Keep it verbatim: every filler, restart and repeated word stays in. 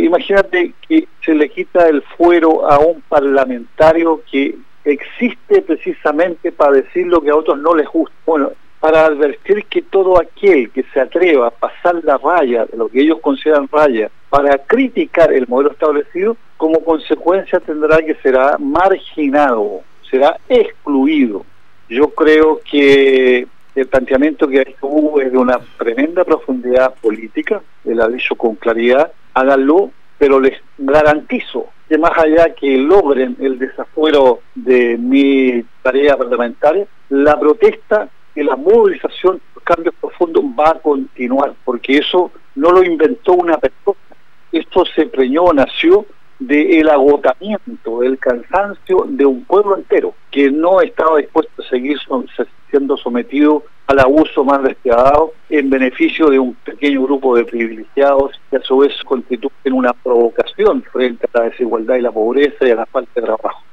imagínate que se le quita el fuero a un parlamentario que existe precisamente para decir lo que a otros no les gusta. Bueno, para advertir que todo aquel que se atreva a pasar la raya, de lo que ellos consideran raya, para criticar el modelo establecido, como consecuencia tendrá que será marginado, será excluido. Yo creo que el planteamiento que hubo es de una tremenda profundidad política, él ha dicho con claridad, háganlo, pero les garantizo que más allá que logren el desafuero de mi tarea parlamentaria, la protesta y la movilización por cambios profundos va a continuar, porque eso no lo inventó una persona, esto se preñó, nació del agotamiento, del cansancio de un pueblo entero, que no estaba dispuesto a seguir siendo sometido al abuso más despiadado en beneficio de un pequeño grupo de privilegiados que a su vez constituyen una provocación frente a la desigualdad y la pobreza y a la falta de trabajo.